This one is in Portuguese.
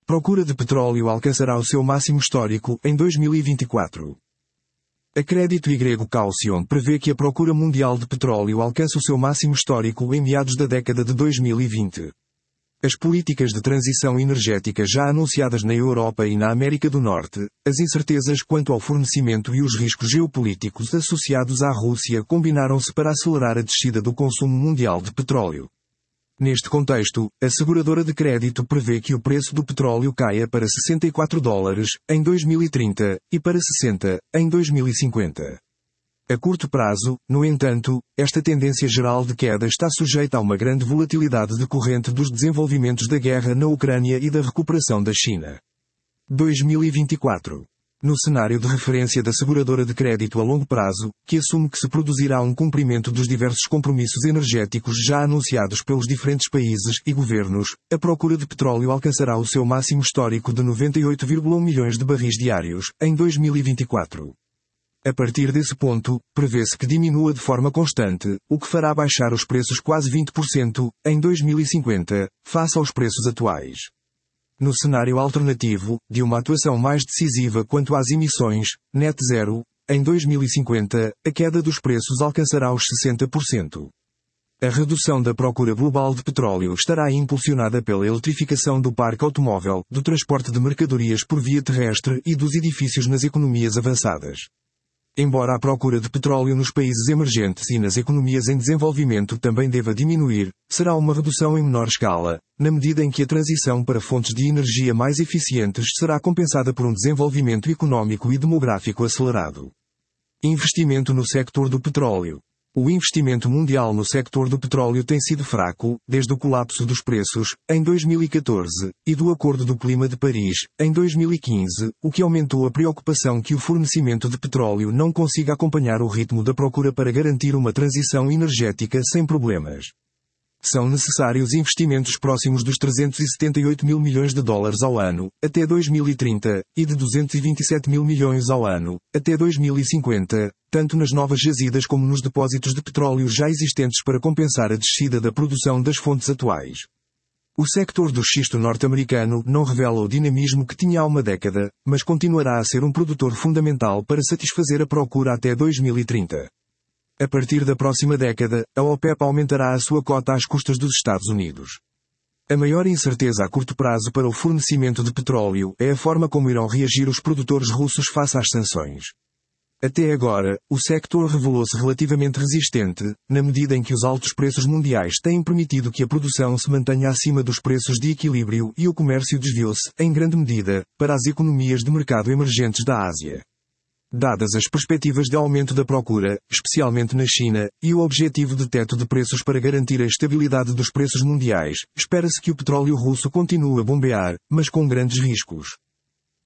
Procura de petróleo alcançará o seu máximo histórico em 2024. A Crédito Y Caution prevê que a procura mundial de petróleo alcance o seu máximo histórico em meados da década de 2020. As políticas de transição energética já anunciadas na Europa e na América do Norte, as incertezas quanto ao fornecimento e os riscos geopolíticos associados à Rússia combinaram-se para acelerar a descida do consumo mundial de petróleo. Neste contexto, a seguradora de crédito prevê que o preço do petróleo caia para $64 em 2030 e para 60 em 2050. A curto prazo, no entanto, esta tendência geral de queda está sujeita a uma grande volatilidade decorrente dos desenvolvimentos da guerra na Ucrânia e da recuperação da China. 2024. No cenário de referência da seguradora de crédito a longo prazo, que assume que se produzirá um cumprimento dos diversos compromissos energéticos já anunciados pelos diferentes países e governos, a procura de petróleo alcançará o seu máximo histórico de 98,1 milhões de barris diários em 2024. A partir desse ponto, prevê-se que diminua de forma constante, o que fará baixar os preços quase 20% em 2050, face aos preços atuais. No cenário alternativo, de uma atuação mais decisiva quanto às emissões, net zero, em 2050, a queda dos preços alcançará os 60%. A redução da procura global de petróleo estará impulsionada pela eletrificação do parque automóvel, do transporte de mercadorias por via terrestre e dos edifícios nas economias avançadas. Embora a procura de petróleo nos países emergentes e nas economias em desenvolvimento também deva diminuir, será uma redução em menor escala, na medida em que a transição para fontes de energia mais eficientes será compensada por um desenvolvimento econômico e demográfico acelerado. Investimento no sector do petróleo. O investimento mundial no sector do petróleo tem sido fraco, desde o colapso dos preços, em 2014, e do Acordo do Clima de Paris, em 2015, o que aumentou a preocupação que o fornecimento de petróleo não consiga acompanhar o ritmo da procura para garantir uma transição energética sem problemas. São necessários investimentos próximos dos 378 mil milhões de dólares ao ano, até 2030, e de 227 mil milhões ao ano, até 2050, tanto nas novas jazidas como nos depósitos de petróleo já existentes para compensar a descida da produção das fontes atuais. O sector do xisto norte-americano não revela o dinamismo que tinha há uma década, mas continuará a ser um produtor fundamental para satisfazer a procura até 2030. A partir da próxima década, a OPEP aumentará a sua cota às custas dos Estados Unidos. A maior incerteza a curto prazo para o fornecimento de petróleo é a forma como irão reagir os produtores russos face às sanções. Até agora, o sector revelou-se relativamente resistente, na medida em que os altos preços mundiais têm permitido que a produção se mantenha acima dos preços de equilíbrio e o comércio desviou-se, em grande medida, para as economias de mercado emergentes da Ásia. Dadas as perspectivas de aumento da procura, especialmente na China, e o objetivo de teto de preços para garantir a estabilidade dos preços mundiais, espera-se que o petróleo russo continue a bombear, mas com grandes riscos.